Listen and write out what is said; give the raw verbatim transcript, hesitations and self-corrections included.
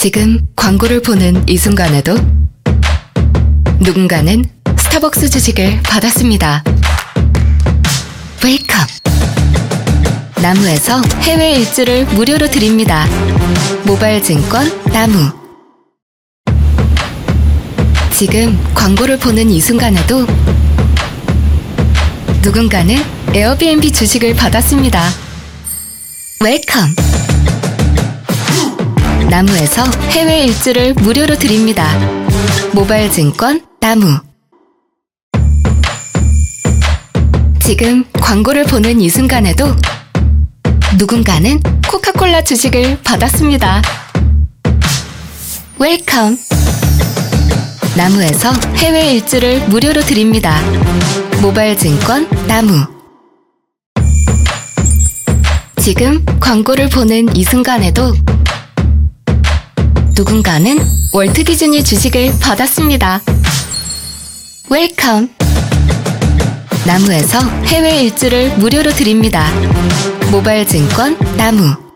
지금 광고를 보는 이 순간에도 누군가는 스타벅스 주식을 받았습니다. 웨이크업! 나무에서 해외 일주를 무료로 드립니다. 모바일 증권 나무. 지금 광고를 보는 이 순간에도 누군가는 에어비앤비 주식을 받았습니다. 웨이크업! 나무에서 해외 일주를 무료로 드립니다. 모바일 증권 나무. 지금 광고를 보는 이 순간에도 누군가는 코카콜라 주식을 받았습니다. 웰컴! 나무에서 해외 일주를 무료로 드립니다. 모바일 증권 나무. 지금 광고를 보는 이 순간에도 누군가는 월트 디즈니 주식을 받았습니다. 웰컴! 나무에서 해외 일주를 무료로 드립니다. 모바일 증권 나무.